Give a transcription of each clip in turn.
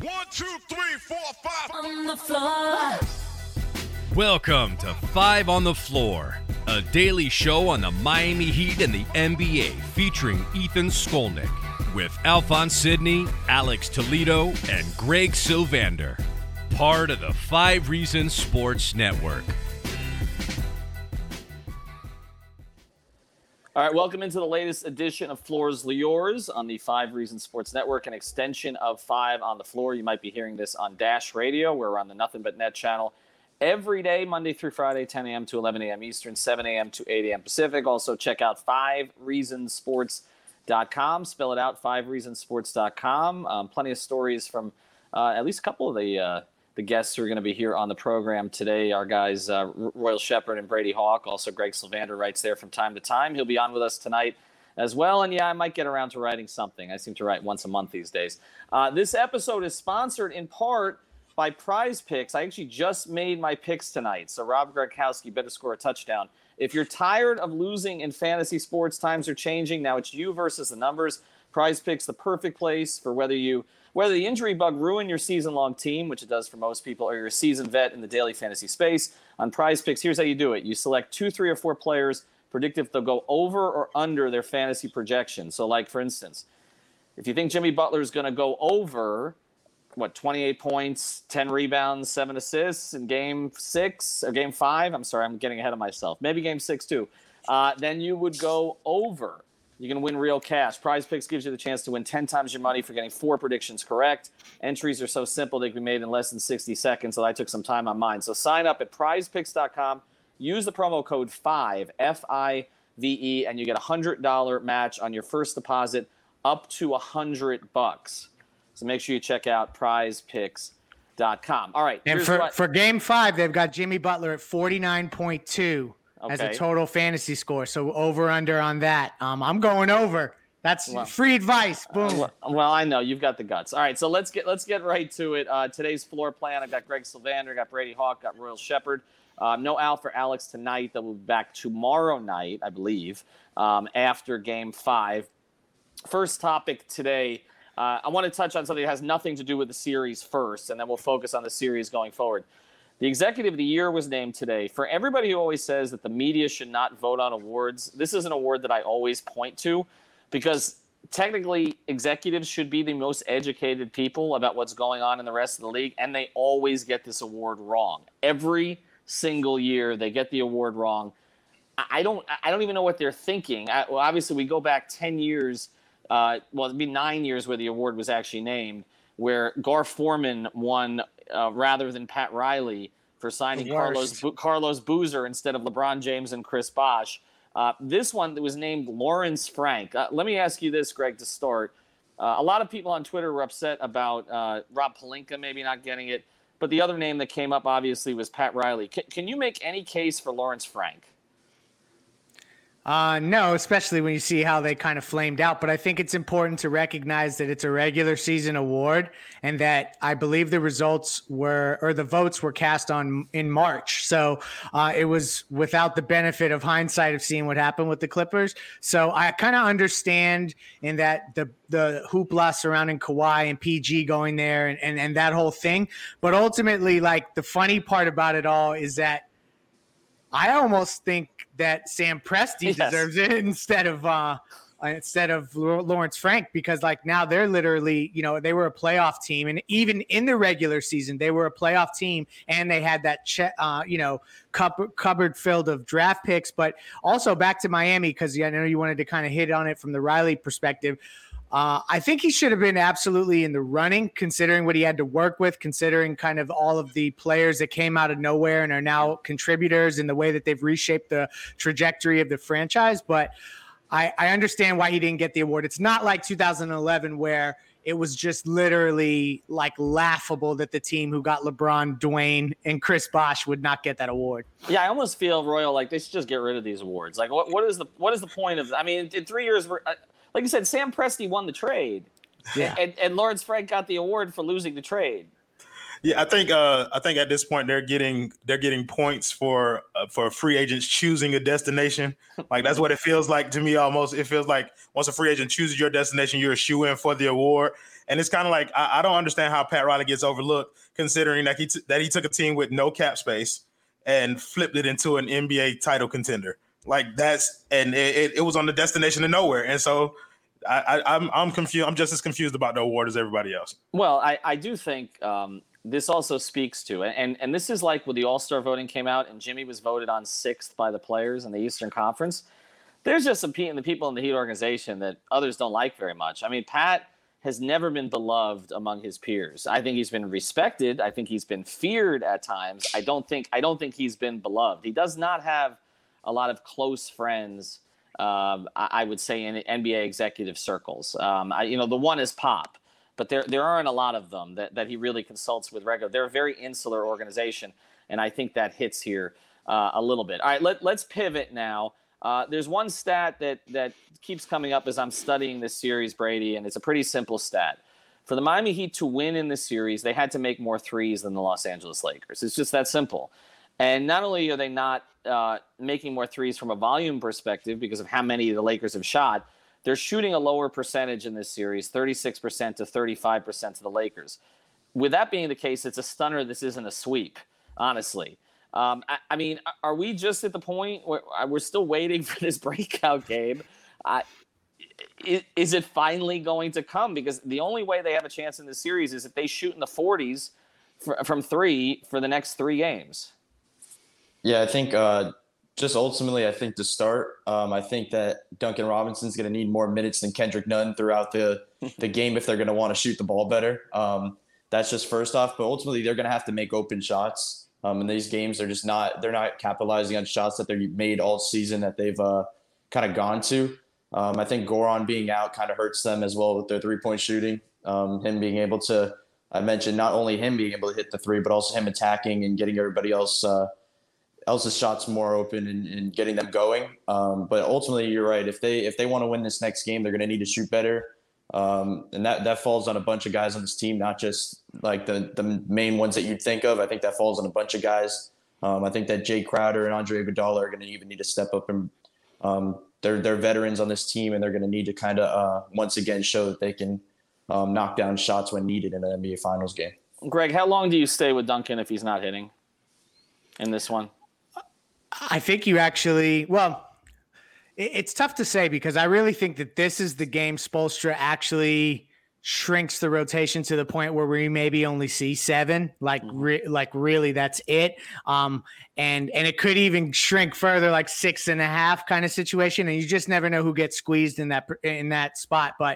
1, 2, 3, 4, 5 On the floor. Welcome to Five on the Floor, a daily show on the Miami Heat and the NBA featuring Ethan Skolnick with Alphonse Sidney, Alex Toledo, and Greg Sylvander. Part of the 5 Reasons Sports Network. All right, welcome into the latest edition of Floors Yours on the 5 Reasons Sports Network, an extension of 5 on the Floor. You might be hearing this on Dash Radio. We're on the Nothing But Net channel every day, Monday through Friday, 10 a.m. to 11 a.m. Eastern, 7 a.m. to 8 a.m. Pacific. Also, check out 5reasonsports.com. Spell it out, 5reasonsports.com. Plenty of stories from at least a couple of the guests who are going to be here on the program today. Our guys, Royal Shepard and Brady Hawk. Also, Greg Sylvander writes there from time to time. He'll be on with us tonight as well. And yeah, I might get around to writing something. I seem to write once a month these days. This episode is sponsored in part by Prize Picks. I actually just made my picks tonight. So Rob Gronkowski better score a touchdown. If you're tired of losing in fantasy sports, times are changing. Now it's you versus the numbers. Prize Picks, the perfect place for whether the injury bug ruined your season-long team, which it does for most people, or you're a seasoned vet in the daily fantasy space. On Prize Picks, here's how you do it. You select 2, 3, or 4 players, predict if they'll go over or under their fantasy projection. So, like, for instance, if you think Jimmy Butler is going to go over, 28 points, 10 rebounds, 7 assists in Game 6, or Game 5, I'm sorry, I'm getting ahead of myself. Maybe Game 6, too. Then you would go over. You can win real cash. Prize Picks gives you the chance to win 10 times your money for getting 4 predictions correct. Entries are so simple they can be made in less than 60 seconds, so I took some time on mine. So sign up at prizepicks.com. Use the promo code 5, F-I-V-E, and you get a $100 match on your first deposit up to $100. So make sure you check out prizepicks.com. All right. And for Game 5, they've got Jimmy Butler at 49.2. As a total fantasy score. So over under on that. I'm going over. That's free advice. Boom. Well, I know you've got the guts. All right, so let's get right to it. Today's floor plan. I've got Greg Sylvander, got Brady Hawk, got Royal Shepard. No Al for Alex tonight. They'll be back tomorrow night, I believe, after Game 5. First topic today. I want to touch on something that has nothing to do with the series first, and then we'll focus on the series going forward. The Executive of the Year was named today. For everybody who always says that the media should not vote on awards, this is an award that I always point to because technically executives should be the most educated people about what's going on in the rest of the league, and they always get this award wrong. Every single year they get the award wrong. I don't even know what they're thinking. Obviously, we go back 10 years. It'd be 9 years where the award was actually named, where Gar Forman won rather than Pat Riley for signing Carlos Boozer instead of LeBron James and Chris Bosh. This one that was named Lawrence Frank. Let me ask you this, Greg, to start. A lot of people on Twitter were upset about Rob Pelinka maybe not getting it, but the other name that came up obviously was Pat Riley. Can you make any case for Lawrence Frank? No, especially when you see how they kind of flamed out. But I think it's important to recognize that it's a regular season award and that I believe the votes were cast in March. So it was without the benefit of hindsight of seeing what happened with the Clippers. So I kind of understand in that the hoopla surrounding Kawhi and PG going there and that whole thing. But ultimately, like, the funny part about it all is that I almost think that Sam Presti deserves it instead of Lawrence Frank, because like now they're literally, they were a playoff team, and even in the regular season they were a playoff team, and they had that cupboard filled of draft picks. But also back to Miami, because I know you wanted to kind of hit on it from the Riley perspective. I think he should have been absolutely in the running, considering what he had to work with, considering kind of all of the players that came out of nowhere and are now contributors in the way that they've reshaped the trajectory of the franchise. But I understand why he didn't get the award. It's not like 2011 where it was just literally like laughable that the team who got LeBron, Dwayne, and Chris Bosh would not get that award. Yeah, I almost feel, Royal, like they should just get rid of these awards. Like, what is the point of? I mean, in 3 years, like you said, Sam Presti won the trade, and Lawrence Frank got the award for losing the trade. Yeah, I think at this point they're getting points for free agents choosing a destination. Like, that's what it feels like to me. Almost, it feels like once a free agent chooses your destination, you're a shoe-in for the award. And it's kind of like I don't understand how Pat Riley gets overlooked, considering that he took a team with no cap space and flipped it into an NBA title contender. Like it was on the destination to nowhere. And so I'm confused. I'm just as confused about the award as everybody else. Well, I do think this also speaks to, and this is like when the All-Star voting came out and Jimmy was voted on 6th by the players in the Eastern Conference. There's just some people in the Heat organization that others don't like very much. I mean, Pat has never been beloved among his peers. I think he's been respected. I think he's been feared at times. I don't think he's been beloved. He does not have a lot of close friends, I would say, in NBA executive circles. The one is Pop, but there aren't a lot of them that he really consults with regularly. They're a very insular organization, and I think that hits here a little bit. All right, let's pivot now. There's one stat that keeps coming up as I'm studying this series, Brady, and it's a pretty simple stat. For the Miami Heat to win in this series, they had to make more threes than the Los Angeles Lakers. It's just that simple. And not only are they not making more threes from a volume perspective because of how many the Lakers have shot, they're shooting a lower percentage in this series, 36% to 35% to the Lakers. With that being the case, it's a stunner this isn't a sweep, honestly. I mean, are we just at the point where we're still waiting for this breakout game? Is it finally going to come? Because the only way they have a chance in this series is if they shoot in the 40s from 3 for the next 3 games. Yeah, I think just ultimately, I think to start, I think that Duncan Robinson's going to need more minutes than Kendrick Nunn throughout the game if they're going to want to shoot the ball better. That's just first off, but ultimately they're going to have to make open shots. In these games, they're not capitalizing on shots that they made all season that they've kind of gone to. I think Goran being out kind of hurts them as well with their 3-point shooting. Him being able to, I mentioned not only him being able to hit the 3, but also him attacking and getting everybody else's shots more open and getting them going. But ultimately, you're right. If they want to win this next game, they're going to need to shoot better. And that falls on a bunch of guys on this team, not just like the main ones that you'd think of. I think that falls on a bunch of guys. I think that Jay Crowder and Andre Iguodala are going to even need to step up, and they're veterans on this team, and they're going to need to kind of once again show that they can knock down shots when needed in an NBA Finals game. Greg, how long do you stay with Duncan if he's not hitting in this one? I think you actually, well, it's tough to say because I really think that this is the game Spoelstra actually shrinks the rotation to the point where we maybe only see 7, really that's it. And it could even shrink further, like 6.5 kind of situation. And you just never know who gets squeezed in that spot. But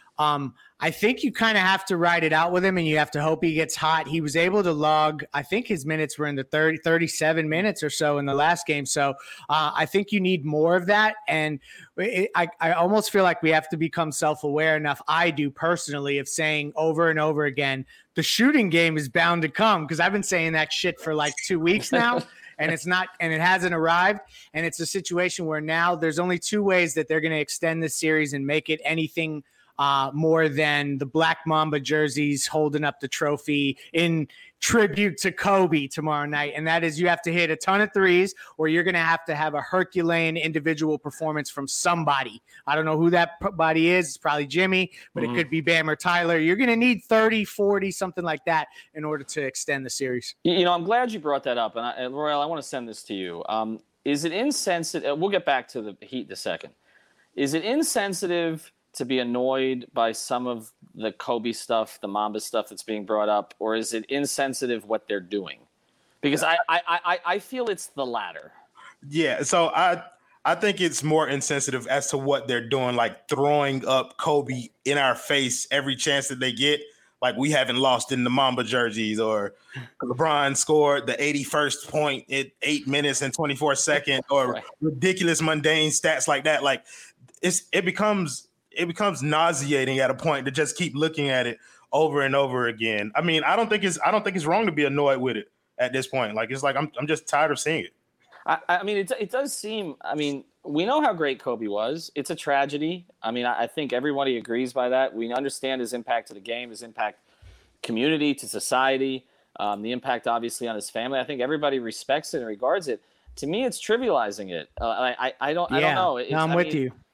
I think you kind of have to ride it out with him and you have to hope he gets hot. He was able to log, I think his minutes were in the 37 minutes or so in the last game. So I think you need more of that. And I almost feel like we have to become self-aware enough, I do personally, of saying over and over again, the shooting game is bound to come, because I've been saying that shit for like 2 weeks now. And it's not, and it hasn't arrived. And it's a situation where now there's only 2 ways that they're going to extend this series and make it anything more than the Black Mamba jerseys holding up the trophy in tribute to Kobe tomorrow night. And that is, you have to hit a ton of threes, or you're going to have a Herculean individual performance from somebody. I don't know who that body is. It's probably Jimmy, but it could be Bam or Tyler. You're going to need 30, 40, something like that in order to extend the series. You know, I'm glad you brought that up. And Royal, I want to send this to you. Is it insensitive? We'll get back to the Heat in a second. Is it insensitive to be annoyed by some of the Kobe stuff, the Mamba stuff that's being brought up, or is it insensitive what they're doing? Because I feel it's the latter. Yeah, so I think it's more insensitive as to what they're doing, like throwing up Kobe in our face every chance that they get. Like, we haven't lost in the Mamba jerseys, or LeBron scored the 81st point in 8 minutes and 24 seconds, or right. Ridiculous mundane stats like that. Like, it becomes nauseating at a point to just keep looking at it over and over again. I mean, I don't think it's wrong to be annoyed with it at this point. Like, it's like I'm just tired of seeing it. I mean, it does seem. I mean, we know how great Kobe was. It's a tragedy. I mean, I think everybody agrees by that. We understand his impact to the game, his impact community, to society, the impact obviously on his family. I think everybody respects it and regards it. To me, it's trivializing it. I don't know. I'm with you.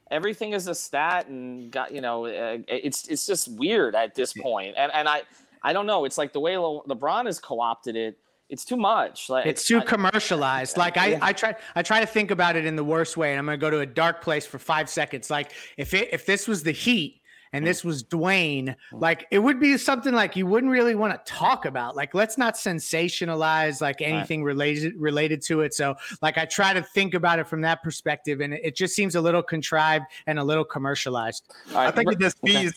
everything is a stat, and it's just weird at this point. And I don't know. It's like the way LeBron has co-opted it. It's too much. Like it's too commercialized. Like I try to think about it in the worst way, and I'm going to go to a dark place for 5 seconds. Like if this was the Heat and this was Dwayne, like it would be something like you wouldn't really want to talk about. Like let's not sensationalize like anything related to it. So like I try to think about it from that perspective, and it just seems a little contrived and a little commercialized. I think it just feeds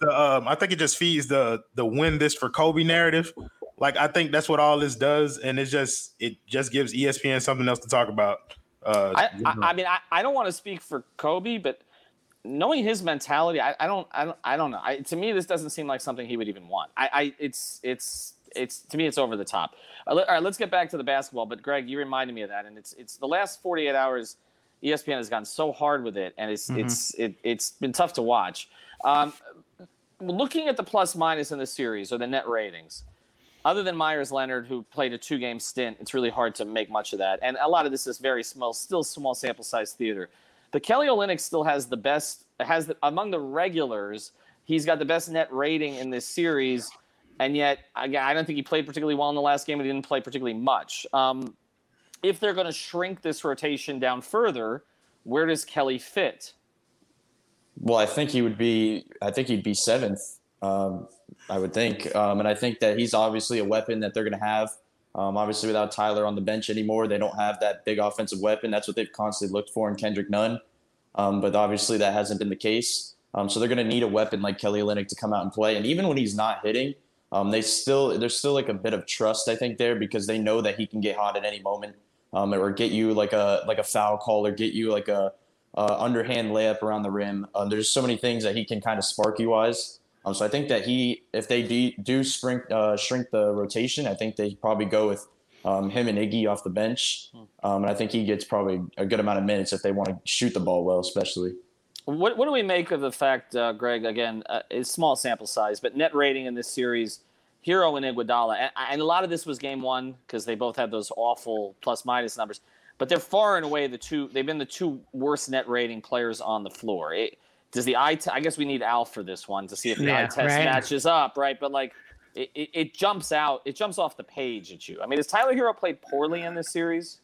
the win this for Kobe narrative. Like I think that's what all this does, and it just gives ESPN something else to talk about. I mean, I don't want to speak for Kobe, but knowing his mentality, I don't know. To me, this doesn't seem like something he would even want. It's to me, it's over the top. All right, let's get back to the basketball. But Greg, you reminded me of that, and it's the last 48 hours. ESPN has gotten so hard with it, and it's been tough to watch. Looking at the plus minus in the series or the net ratings. Other than Myers Leonard, who played a 2-game stint, it's really hard to make much of that. And a lot of this is still small sample size theater. But Kelly Olynyk still has among the regulars, he's got the best net rating in this series. And yet, again, I don't think he played particularly well in the last game, and he didn't play particularly much. If they're going to shrink this rotation down further, where does Kelly fit? Well, I think he'd be 7th. I would think. And I think that he's obviously a weapon that they're going to have. Obviously, without Tyler on the bench anymore, they don't have that big offensive weapon. That's what they've constantly looked for in Kendrick Nunn. But obviously, that hasn't been the case. So they're going to need a weapon like Kelly Olynyk to come out and play. And even when he's not hitting, there's still like a bit of trust, I think, there, because they know that he can get hot at any moment, or get you like a foul call, or get you like a underhand layup around the rim. There's so many things that he can kind of sparky-wise. So I think that if they do shrink the rotation, I think they probably go with him and Iggy off the bench. And I think he gets probably a good amount of minutes if they want to shoot the ball well, especially. What do we make of the fact, Greg, again, it's small sample size, but net rating in this series, Hero and Iguodala, and a lot of this was game one because they both had those awful plus-minus numbers, but they're far and away they've been the two worst net rating players on the floor. Does the I guess we need Al for this one to see if the eye test matches up, right? But like it jumps out, it jumps off the page at you. I mean, has Tyler Hero played poorly in this series?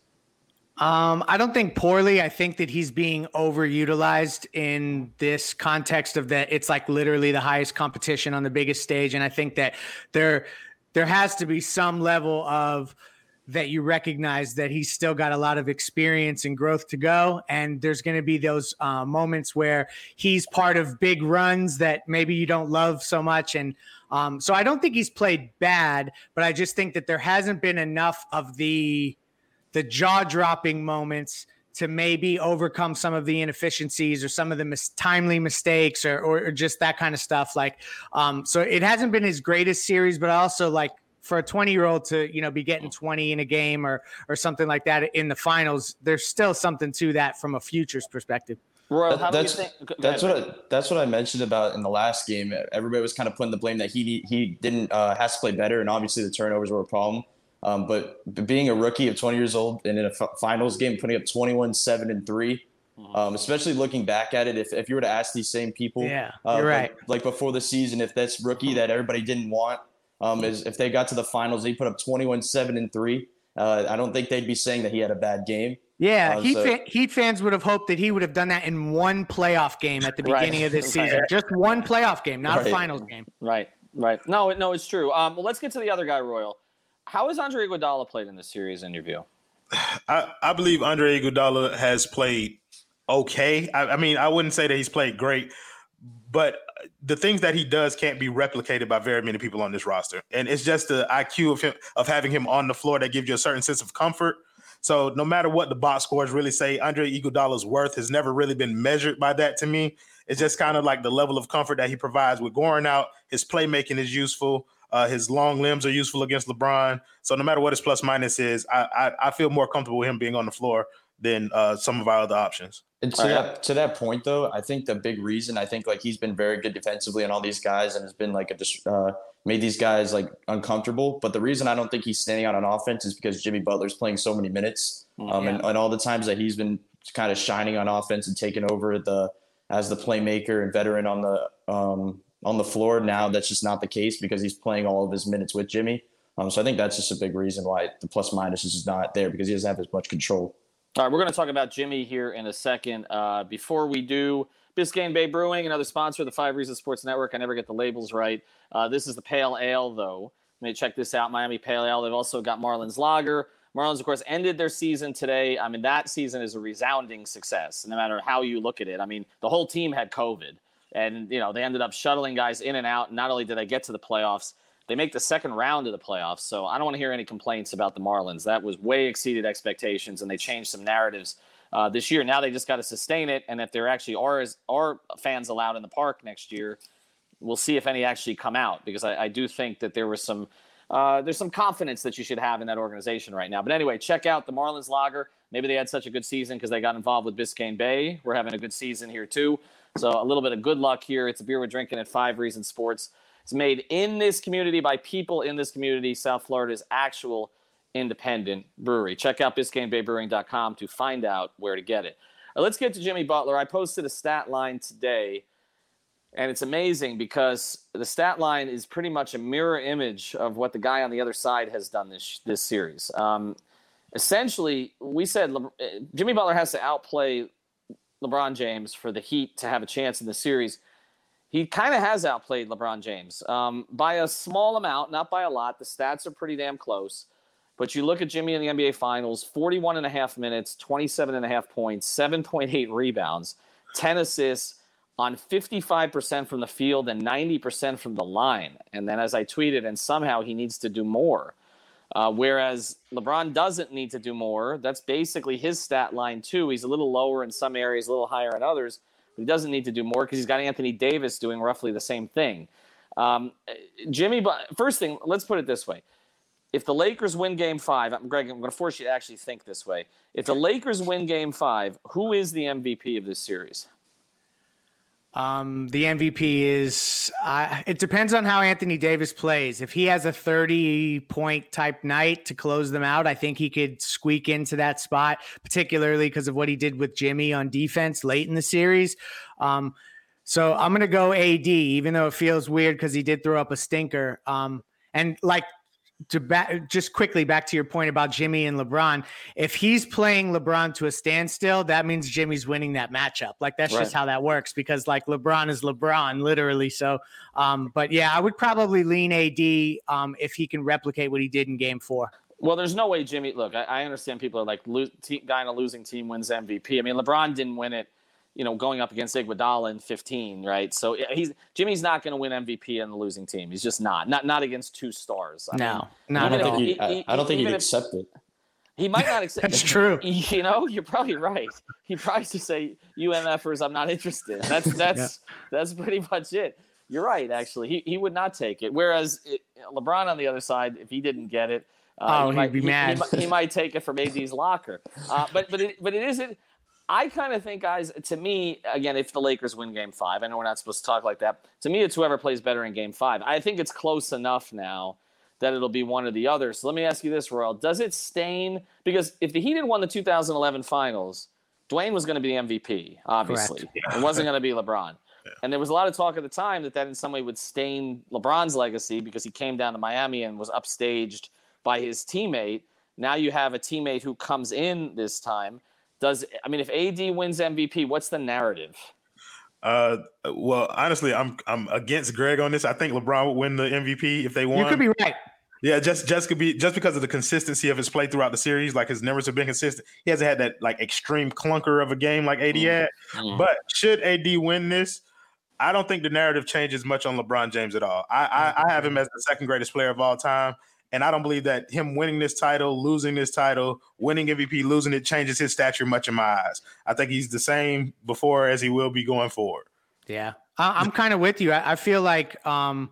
I don't think poorly. I think that he's being overutilized in this context of that it's like literally the highest competition on the biggest stage. And I think that there has to be some level of that you recognize that he's still got a lot of experience and growth to go. And there's going to be those moments where he's part of big runs that maybe you don't love so much. And so I don't think he's played bad, but I just think that there hasn't been enough of the jaw-dropping moments to maybe overcome some of the inefficiencies or some of the timely mistakes or just that kind of stuff. Like, so it hasn't been his greatest series, but also like, for a 20-year-old to, be getting 20 in a game or something like that in the finals, there's still something to that from a futures perspective. Royal, how do you think? That's what I mentioned about in the last game. Everybody was kind of putting the blame that he didn't has to play better, and obviously the turnovers were a problem. But being a rookie of 20 years old and in a finals game, putting up 21, 7, and 3, especially looking back at it, if you were to ask these same people, you're right. Like before the season, if that's rookie that everybody didn't want. Is if they got to the finals, they put up 21, 7, and 3. I don't think they'd be saying that he had a bad game. Yeah, Heat fans would have hoped that he would have done that in one playoff game at the beginning of this season. Just one playoff game, not a finals game. Right. No, it's true. Well, let's get to the other guy, Royal. How has Andre Iguodala played in this series, in your view? I believe Andre Iguodala has played okay. I mean, I wouldn't say that he's played great, but the things that he does can't be replicated by very many people on this roster. And it's just the IQ of having him on the floor that gives you a certain sense of comfort. So no matter what the box scores really say, Andre Iguodala's worth has never really been measured by that to me. It's just kind of like the level of comfort that he provides with going out. His playmaking is useful. His long limbs are useful against LeBron. So no matter what his plus minus is, I feel more comfortable with him being on the floor than some of our other options. And to that point, though, I think the big reason, like he's been very good defensively on all these guys and has been like made these guys like uncomfortable. But the reason I don't think he's standing out on offense is because Jimmy Butler's playing so many minutes. And all the times that he's been kind of shining on offense and taking over the as the playmaker and veteran on the floor. Now that's just not the case because he's playing all of his minutes with Jimmy. So I think that's just a big reason why the plus minus is just not there, because he doesn't have as much control. All right, we're going to talk about Jimmy here in a second. Before we do, Biscayne Bay Brewing, another sponsor of the Five Reasons Sports Network. I never get the labels right. This is the Pale Ale, though. Let me check this out, Miami Pale Ale. They've also got Marlins Lager. Marlins, of course, ended their season today. I mean, that season is a resounding success, no matter how you look at it. I mean, the whole team had COVID, and, you know, they ended up shuttling guys in and out. Not only did they get to the playoffs, they make the second round of the playoffs. So I don't want to hear any complaints about the Marlins. That was way exceeded expectations, and they changed some narratives this year. Now they just got to sustain it, and if there actually are fans allowed in the park next year, we'll see if any actually come out, because I do think that there was some there's some confidence that you should have in that organization right now. But anyway, check out the Marlins Lager. Maybe they had such a good season because they got involved with Biscayne Bay. We're having a good season here too. So a little bit of good luck here. It's a beer we're drinking at Five Reasons Sports. It's made in this community by people in this community, South Florida's actual independent brewery. Check out BiscayneBayBrewing.com to find out where to get it. Let's get to Jimmy Butler. I posted a stat line today, and it's amazing because the stat line is pretty much a mirror image of what the guy on the other side has done this series. Essentially, we said Jimmy Butler has to outplay LeBron James for the Heat to have a chance in the series. He kind of has outplayed LeBron James by a small amount, not by a lot. The stats are pretty damn close. But you look at Jimmy in the NBA Finals, 41 and a half minutes, 27 and a half points, 7.8 rebounds, 10 assists on 55% from the field and 90% from the line. And then as I tweeted, and somehow he needs to do more. Whereas LeBron doesn't need to do more. That's basically his stat line too. He's a little lower in some areas, a little higher in others. He doesn't need to do more because he's got Anthony Davis doing roughly the same thing. Jimmy, first thing, let's put it this way. If the Lakers win Game 5, Greg, I'm going to force you to actually think this way. If the Lakers win Game 5, who is the MVP of this series? The MVP is it depends on how Anthony Davis plays. If he has a 30-point type night to close them out, I think he could squeak into that spot, particularly because of what he did with Jimmy on defense late in the series. So I'm going to go AD, even though it feels weird because he did throw up a stinker. And like, just quickly back to your point about Jimmy and LeBron, if he's playing LeBron to a standstill, that means Jimmy's winning that matchup. Like, that's just how that works, because like LeBron is LeBron literally. So, but yeah, I would probably lean AD if he can replicate what he did in Game 4. Well, there's no way Jimmy. Look, I understand people are like, guy in a losing team wins MVP. I mean, LeBron didn't win it, going up against Iguodala in 15, right? So Jimmy's not going to win MVP on the losing team. He's just not against two stars. Not at all. I don't think he'd accept it. He might not accept. That's true. You're probably right. He'd probably just say, "UMFers, I'm not interested." That's pretty much it. You're right. Actually, he would not take it. Whereas LeBron on the other side, if he didn't get it, he'd be mad. He might take it from AD's locker. But it isn't. I kind of think, guys, to me, again, if the Lakers win Game 5, I know we're not supposed to talk like that. To me, it's whoever plays better in Game 5. I think it's close enough now that it'll be one or the other. So let me ask you this, Royal. Does it stain? Because if the Heat had won the 2011 Finals, Dwayne was going to be the MVP, obviously. Correct. It wasn't going to be LeBron. And there was a lot of talk at the time that in some way would stain LeBron's legacy because he came down to Miami and was upstaged by his teammate. Now you have a teammate who comes in this time. If AD wins MVP, what's the narrative? Well, honestly, I'm against Greg on this. I think LeBron would win the MVP if they won. You could be right. Yeah, just because of the consistency of his play throughout the series. Like, his numbers have been consistent. He hasn't had that like extreme clunker of a game like AD had. But should AD win this, I don't think the narrative changes much on LeBron James at all. I have him as the second greatest player of all time. And I don't believe that him winning this title, losing this title, winning MVP, losing it changes his stature much in my eyes. I think he's the same before as he will be going forward. Yeah, I'm kind of with you. I feel like part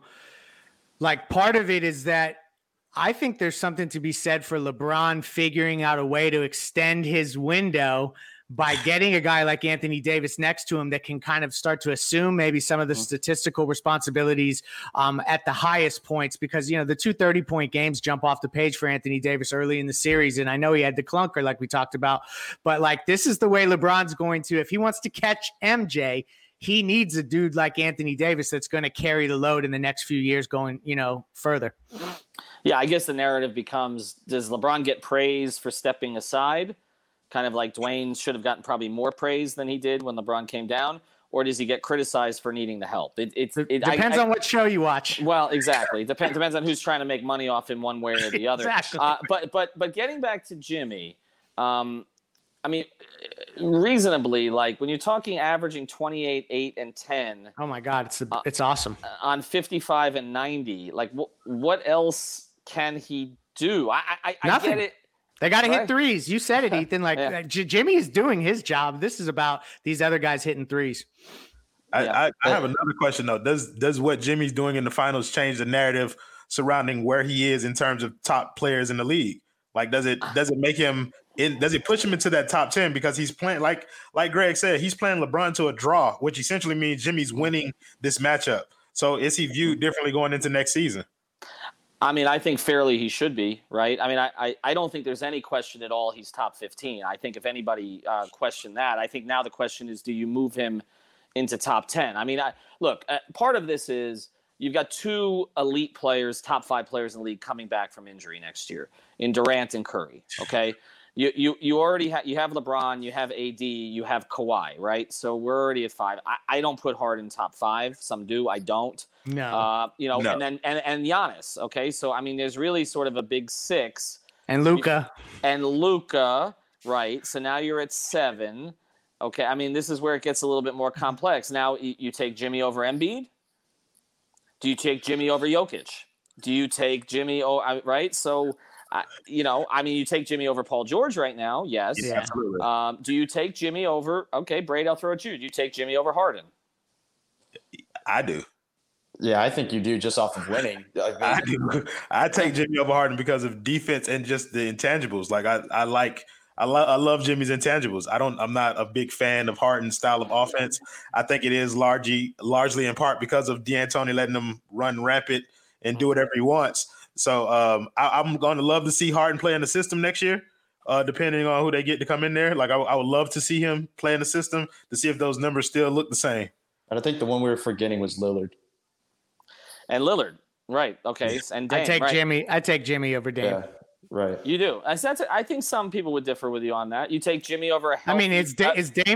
of it is that I think there's something to be said for LeBron figuring out a way to extend his window by getting a guy like Anthony Davis next to him that can kind of start to assume maybe some of the statistical responsibilities at the highest points, because, the 230-point games jump off the page for Anthony Davis early in the series. And I know he had the clunker like we talked about, but like, this is the way LeBron's going to, if he wants to catch MJ, he needs a dude like Anthony Davis that's going to carry the load in the next few years going, further. Yeah, I guess the narrative becomes, does LeBron get praise for stepping aside? Kind of like Dwayne should have gotten probably more praise than he did when LeBron came down. Or does he get criticized for needing the help? It depends on what show you watch. Well, exactly. Depends on who's trying to make money off him one way or the other. Exactly. But getting back to Jimmy, I mean, reasonably, like when you're talking averaging 28, 8, and 10. Oh my God, it's awesome. On 55 and 90, like what else can he do? I get it. They got to hit threes. You said it, Ethan. Like Jimmy is doing his job. This is about these other guys hitting threes. I have another question though. Does what Jimmy's doing in the finals change the narrative surrounding where he is in terms of top players in the league? Like, does it make him does it push him into that top 10 because he's playing like Greg said, he's playing LeBron to a draw, which essentially means Jimmy's winning this matchup. So is he viewed differently going into next season? I mean, I think fairly he should be, right? I mean, I don't think there's any question at all he's top 15. I think if anybody questioned that, I think now the question is, do you move him into top 10? I mean, look, part of this is you've got two elite players, top 5 players in the league coming back from injury next year in Durant and Curry, okay? You already you have LeBron, you have AD, you have Kawhi, right? So we're already at 5. I don't put Harden top 5. Some do. I don't. No. No. And then and Giannis. Okay, so I mean, there's really sort of a big 6. And Luka. Right? So now you're at 7. Okay, I mean, this is where it gets a little bit more complex. Now you take Jimmy over Embiid. Do you take Jimmy over Jokic? Do you take Jimmy? Right? So. You take Jimmy over Paul George right now. Yes. Yeah, absolutely. Do you take Jimmy over? Okay, Brady, I'll throw it at you. Do you take Jimmy over Harden? I do. Yeah, I think you do just off of winning. I do. I take Jimmy over Harden because of defense and just the intangibles. Like I love Jimmy's intangibles. I'm not a big fan of Harden's style of offense. I think it is largely in part because of D'Antoni letting him run rampant and do whatever he wants. So I'm going to love to see Harden play in the system next year, depending on who they get to come in there. Like I would love to see him play in the system to see if those numbers still look the same. And I think the one we were forgetting was Lillard. And Lillard, right? Okay, and Dame, I take Jimmy over Dame. Yeah, right. You do. I think some people would differ with you on that. You take Jimmy over a healthy, I mean, is Dame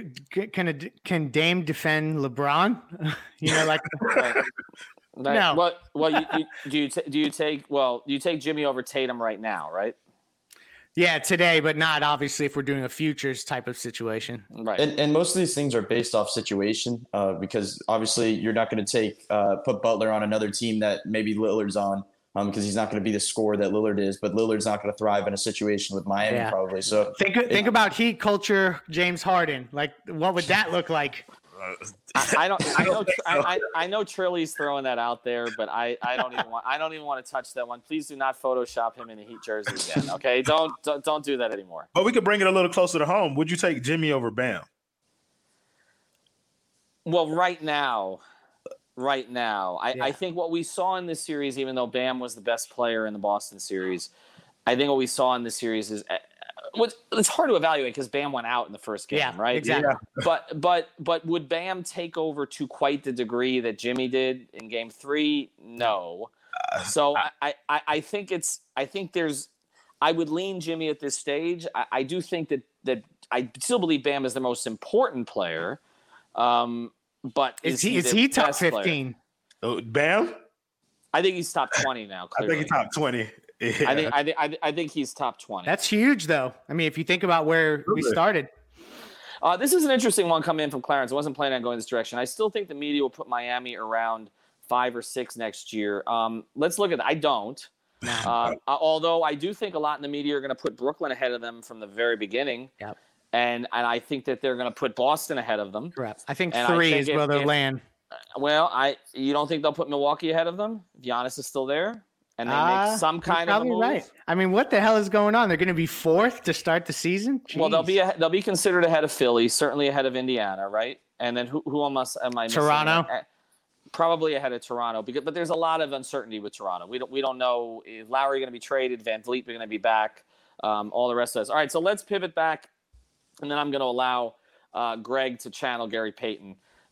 can Dame defend LeBron? Like. Right. No. Well, you take Jimmy over Tatum right now, right? Yeah, today, but not obviously if we're doing a futures type of situation. Right. And most of these things are based off situation because obviously you're not going to put Butler on another team that maybe Lillard's on because he's not going to be the scorer that Lillard is, but Lillard's not going to thrive in a situation with Miami probably. So think about Heat culture, James Harden. Like, what would that look like? I know Trilly's throwing that out there, but I don't even want to touch that one. Please do not Photoshop him in a Heat jersey again. Okay, don't do that anymore. But we could bring it a little closer to home. Would you take Jimmy over Bam? Well, right now, I think what we saw in this series, even though Bam was the best player in the Boston series, I think what we saw in this series is. It's hard to evaluate because Bam went out in the first game, right? Exactly. Yeah. But would Bam take over to quite the degree that Jimmy did in Game 3? No. So I think I would lean Jimmy at this stage. I do think that I still believe Bam is the most important player. But is he top 15? Bam? I think he's top 20 now. Clearly. I think he's top 20. Yeah. I think he's top 20. That's huge, though. I mean, if you think about where we started. This is an interesting one coming in from Clarence. I wasn't planning on going this direction. I still think the media will put Miami around 5 or 6 next year. Let's look at that. I don't. Although I do think a lot in the media are going to put Brooklyn ahead of them from the very beginning. Yep. And I think that they're going to put Boston ahead of them. Correct. I think 3 is where they'll land. Well, you don't think they'll put Milwaukee ahead of them if Giannis is still there? And they make some kind of a move. Right. I mean, what the hell is going on? They're going to be 4th to start the season. Jeez. Well, they'll be considered ahead of Philly, certainly ahead of Indiana, right? And then who am I missing? Toronto, probably ahead of Toronto. But there's a lot of uncertainty with Toronto. We don't know is Lowry going to be traded, Van Vliet going to be back, all the rest of us. All right, so let's pivot back, and then I'm going to allow Greg to channel Gary Payton.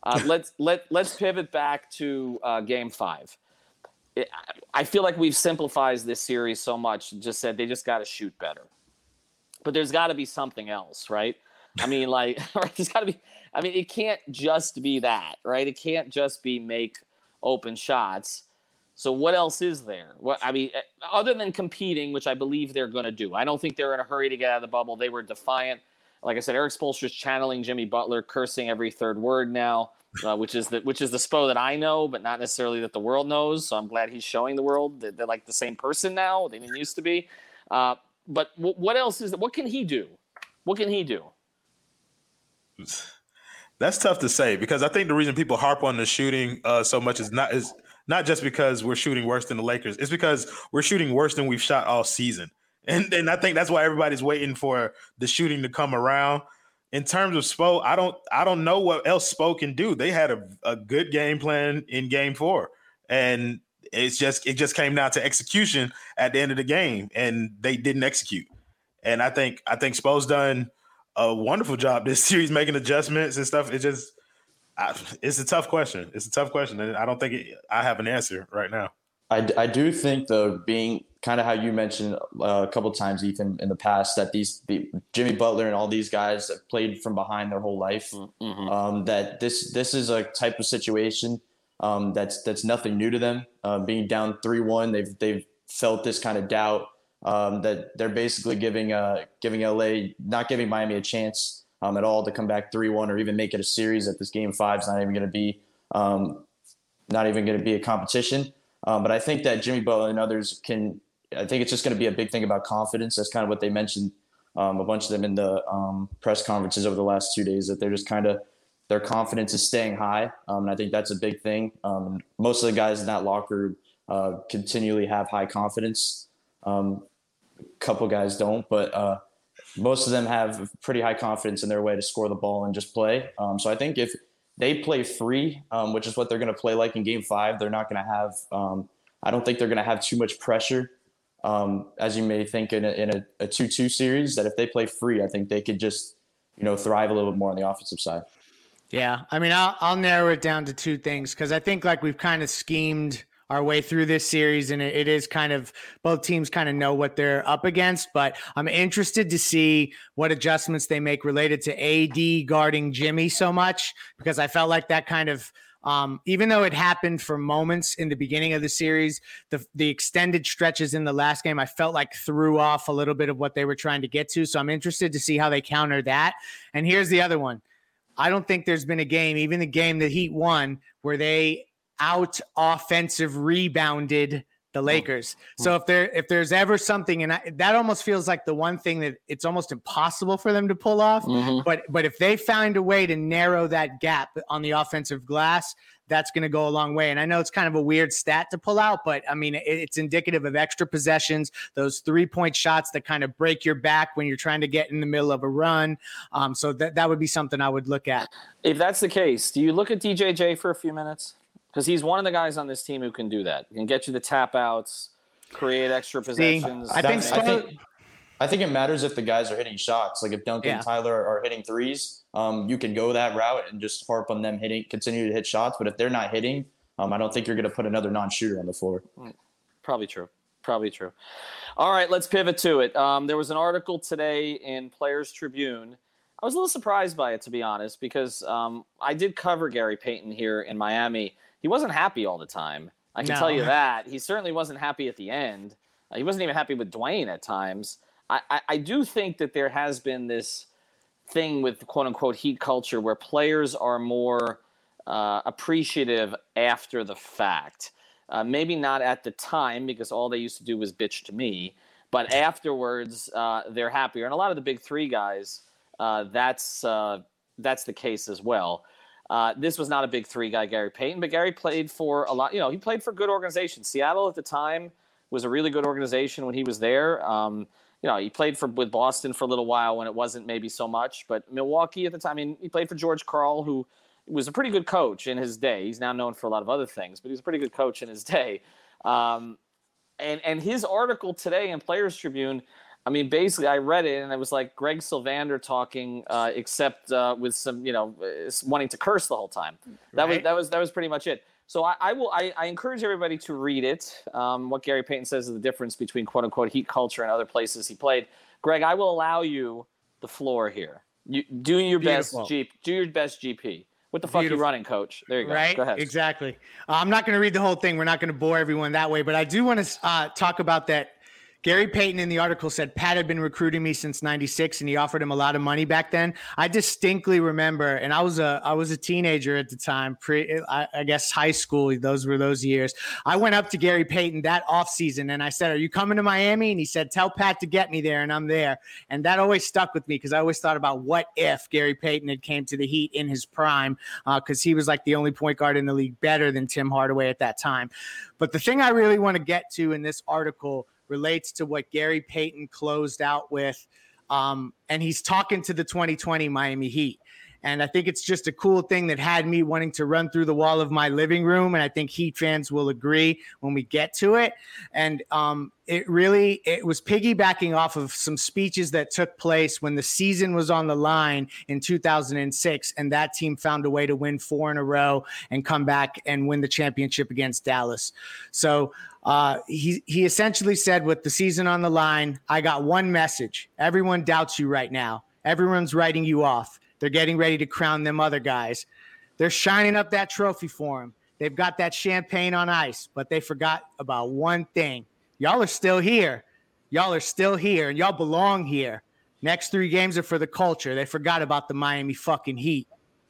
Let's pivot back to Game 5. I feel like we've simplified this series so much. Just said they just got to shoot better, but there's got to be something else, right? I mean, like, there's got to be. I mean, it can't just be that, right? It can't just be make open shots. So what else is there? Other than competing, which I believe they're going to do. I don't think they're in a hurry to get out of the bubble. They were defiant. Like I said, Eric Spoelstra's channeling Jimmy Butler, cursing every third word now, which is the Spo that I know, but not necessarily that the world knows. So I'm glad he's showing the world that they're like the same person now. They didn't used to be. But what else is? What can he do? What can he do? That's tough to say, because I think the reason people harp on the shooting so much is not just because we're shooting worse than the Lakers. It's because we're shooting worse than we've shot all season. And I think that's why everybody's waiting for the shooting to come around. In terms of Spo, I don't know what else Spo can do. They had a good game plan in Game 4, and it just came down to execution at the end of the game, and they didn't execute. And I think Spo's done a wonderful job this series making adjustments and stuff. It's a tough question. It's a tough question, and I don't think I have an answer right now. I do think, though, being kind of how you mentioned a couple of times, Ethan, in the past, that the Jimmy Butler and all these guys have played from behind their whole life. Mm-hmm. That this is a type of situation that's nothing new to them. Being down 3-1, they've felt this kind of doubt that they're basically giving LA, not giving Miami a chance at all to come back 3-1 or even make it a series. That this Game 5 is not even going to be a competition. But I think that Jimmy Butler and others I think it's just going to be a big thing about confidence. That's kind of what they mentioned, a bunch of them in the press conferences over the last 2 days, that they're just kind of, their confidence is staying high. And I think that's a big thing. Most of the guys in that locker room continually have high confidence. A couple guys don't, but most of them have pretty high confidence in their way to score the ball and just play. So I think if they play free, which is what they're going to play like in Game 5, they're not going to have I don't think they're going to have too much pressure, as you may think in a 2-2 series, that if they play free, I think they could just, thrive a little bit more on the offensive side. Yeah. I mean, I'll narrow it down to two things, because I think like we've kind of schemed our way through this series, and it is kind of, both teams kind of know what they're up against, but I'm interested to see what adjustments they make related to AD guarding Jimmy so much, because I felt like that kind of, even though it happened for moments in the beginning of the series, the extended stretches in the last game, I felt like threw off a little bit of what they were trying to get to. So I'm interested to see how they counter that. And here's the other one. I don't think there's been a game, even the game that Heat won, where they out offensive rebounded the Lakers. So if there's ever something, and that almost feels like the one thing that it's almost impossible for them to pull off. Mm-hmm. But if they find a way to narrow that gap on the offensive glass, that's going to go a long way. And I know it's kind of a weird stat to pull out, but I mean, it's indicative of extra possessions, those 3-point shots that kind of break your back when you're trying to get in the middle of a run. So that would be something I would look at. If that's the case, do you look at DJJ for a few minutes? Because he's one of the guys on this team who can do that. He can get you the tap outs, create extra possessions. I think it matters if the guys are hitting shots. Like if Duncan and Tyler are hitting threes, you can go that route and just harp on them continue to hit shots. But if they're not hitting, I don't think you're going to put another non-shooter on the floor. Probably true. All right, let's pivot to it. There was an article today in Players Tribune. I was a little surprised by it, to be honest, because I did cover Gary Payton here in Miami. He wasn't happy all the time. I can tell you that. He certainly wasn't happy at the end. He wasn't even happy with Dwayne at times. I do think that there has been this thing with quote-unquote Heat culture where players are more appreciative after the fact. Maybe not at the time, because all they used to do was bitch to me. But afterwards, they're happier. And a lot of the big three guys, that's the case as well. This was not a big three guy, Gary Payton, but Gary played for a lot. He played for good organizations. Seattle at the time was a really good organization when he was there. He played with Boston for a little while when it wasn't maybe so much, but Milwaukee at the time. I mean, he played for George Karl, who was a pretty good coach in his day. He's now known for a lot of other things, but he was a pretty good coach in his day. And his article today in Players Tribune, I mean, basically, I read it and it was like Greg Sylvander talking, except with some, wanting to curse the whole time. That was pretty much it. So I encourage everybody to read it. What Gary Payton says is the difference between quote unquote Heat culture and other places he played. Greg, I will allow you the floor here. You do your best GP. What the fuck are you running, Coach? There you go. Right? Go ahead. Exactly. I'm not going to read the whole thing. We're not going to bore everyone that way, but I do want to talk about that. Gary Payton in the article said Pat had been recruiting me since '96, and he offered him a lot of money back then. I distinctly remember, and I was a teenager at the time, I guess high school. Those were those years. I went up to Gary Payton that offseason, and I said, "Are you coming to Miami?" And he said, "Tell Pat to get me there," and I'm there. And that always stuck with me because I always thought about what if Gary Payton had came to the Heat in his prime, because he was like the only point guard in the league better than Tim Hardaway at that time. But the thing I really want to get to in this article relates to what Gary Payton closed out with. And he's talking to the 2020 Miami Heat. And I think it's just a cool thing that had me wanting to run through the wall of my living room. And I think Heat fans will agree when we get to it. And it was piggybacking off of some speeches that took place when the season was on the line in 2006. And that team found a way to win 4 in a row and come back and win the championship against Dallas. So he essentially said, with the season on the line, I got one message. Everyone doubts you right now. Everyone's writing you off. They're getting ready to crown them other guys. They're shining up that trophy for him. They've got that champagne on ice, but they forgot about one thing. Y'all are still here. Y'all are still here, and y'all belong here. Next 3 games are for the culture. They forgot about the Miami fucking Heat.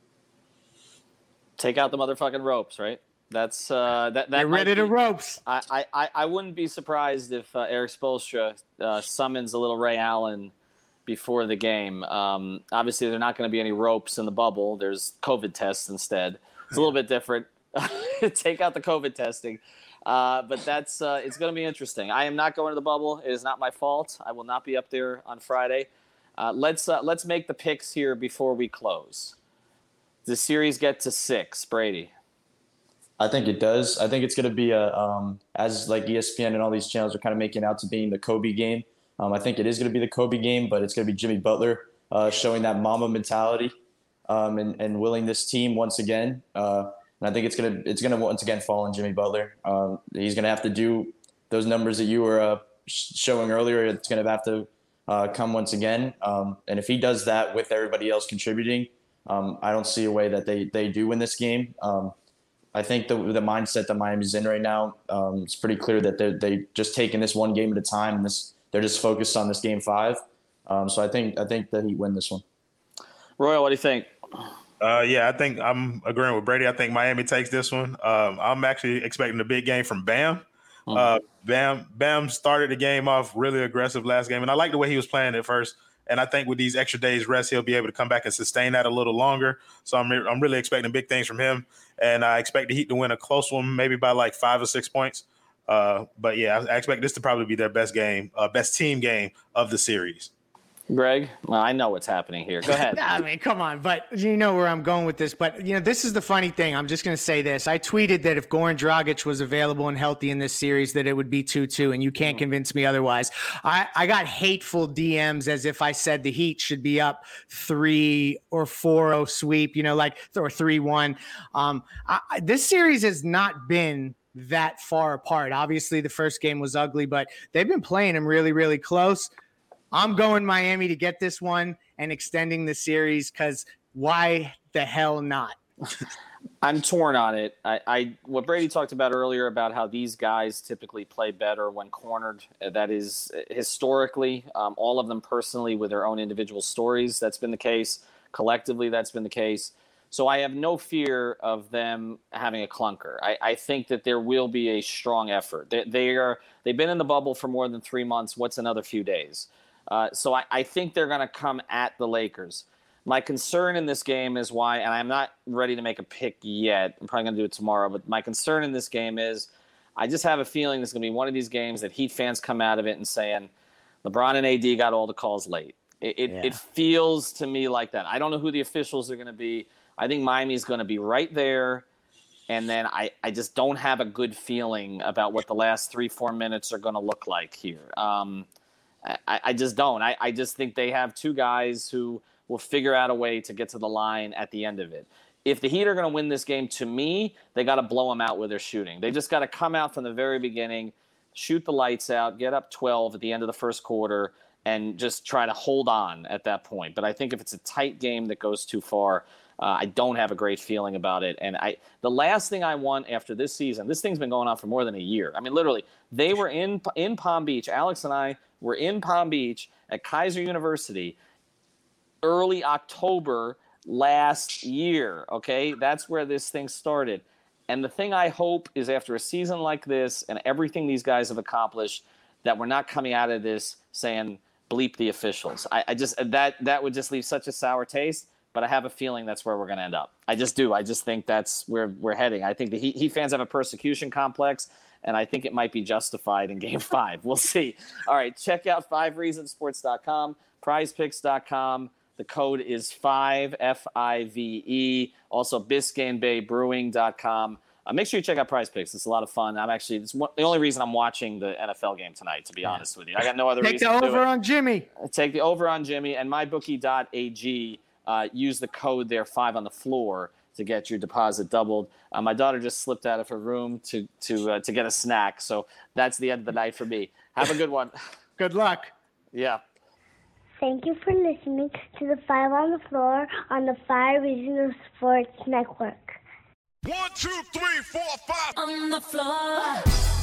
Take out the motherfucking ropes, right? That's that. Get rid of the ropes. I wouldn't be surprised if Eric Spoelstra summons a little Ray Allen before the game. Obviously, there are not going to be any ropes in the bubble. There's COVID tests instead. It's a little bit different. Take out the COVID testing. But that's it's going to be interesting. I am not going to the bubble. It is not my fault. I will not be up there on Friday. Let's make the picks here before we close. Does the series get to 6, Brady? I think it does. I think it's going to be as like ESPN and all these channels are kind of making out to being the Kobe game. I think it is going to be the Kobe game, but it's going to be Jimmy Butler showing that Mamba mentality and willing this team once again. And I think it's going to once again fall on Jimmy Butler. He's going to have to do those numbers that you were showing earlier. It's going to have to come once again. And if he does that with everybody else contributing, I don't see a way that they do win this game. I think the mindset that Miami's in right now, it's pretty clear that they just taking this one game at a time. And they're just focused on this game 5. So I think that he win this one. Royal, what do you think? Yeah, I think I'm agreeing with Brady. I think Miami takes this one. I'm actually expecting a big game from Bam. Bam started the game off really aggressive last game, and I like the way he was playing at first. And I think with these extra days rest, he'll be able to come back and sustain that a little longer. So I'm really expecting big things from him, and I expect the Heat to win a close one, maybe by like 5 or 6 points. But yeah, I expect this to probably be their best team game of the series. Greg, well, I know what's happening here. Go ahead. I mean, come on. But you know where I'm going with this. But, this is the funny thing. I'm just going to say this. I tweeted that if Goran Dragic was available and healthy in this series, that it would be 2-2, and you can't convince me otherwise. I got hateful DMs as if I said the Heat should be up 3 or 4-0 sweep, or 3-1. This series has not been that far apart. Obviously, the first game was ugly, but they've been playing them really, really close. I'm going Miami to get this one and extending the series because why the hell not? I'm torn on it. What Brady talked about earlier about how these guys typically play better when cornered. That is historically, all of them personally with their own individual stories. That's been the case. Collectively, that's been the case. So I have no fear of them having a clunker. I think that there will be a strong effort. They've been in the bubble for more than 3 months. What's another few days? So I think they're going to come at the Lakers. My concern in this game is why, and I'm not ready to make a pick yet. I'm probably going to do it tomorrow. But my concern in this game is I just have a feeling this is going to be one of these games that Heat fans come out of it and saying, LeBron and AD got all the calls late. It feels to me like that. I don't know who the officials are going to be. I think Miami's going to be right there. And then I just don't have a good feeling about what the last 3-4 minutes are going to look like here. I just don't. I just think they have two guys who will figure out a way to get to the line at the end of it. If the Heat are going to win this game, to me, they got to blow them out with their shooting. They just got to come out from the very beginning, shoot the lights out, get up 12 at the end of the first quarter, and just try to hold on at that point. But I think if it's a tight game that goes too far, I don't have a great feeling about it. And the last thing I want after this season, this thing's been going on for more than a year. I mean, literally, they were in Palm Beach. Alex and I were in Palm Beach at Kaiser University early October last year, okay? That's where this thing started. And the thing I hope is after a season like this and everything these guys have accomplished, that we're not coming out of this saying, bleep the officials. I just that would just leave such a sour taste, but I have a feeling that's where we're going to end up. I just do. I just think that's where we're heading. I think the Heat fans have a persecution complex, and I think it might be justified in Game 5. We'll see. All right, check out 5reasonsports.com, prizepicks.com. The code is 5, F-I-V-E. Also, BiscayneBayBrewing.com. Make sure you check out Prize Picks. It's a lot of fun. The only reason I'm watching the NFL game tonight, to be honest with you. I got no other reason to do it. Take the over on Jimmy. Take the over on Jimmy. And mybookie.ag, use the code there, 5 on the floor, to get your deposit doubled. My daughter just slipped out of her room to get a snack. So that's the end of the night for me. Have a good one. Good luck. Yeah. Thank you for listening to the 5 on the Floor on the 5 Regional Sports Network. 1, 2, 3, 4, 5. On the floor.